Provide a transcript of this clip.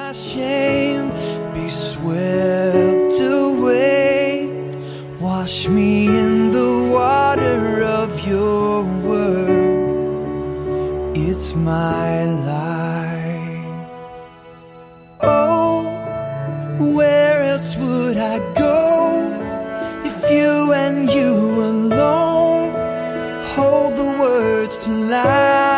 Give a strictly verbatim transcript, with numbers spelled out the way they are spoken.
my shame be swept away. Wash me in the water of your word. It's my life. Oh, where else would I go if you and you alone hold the words to life?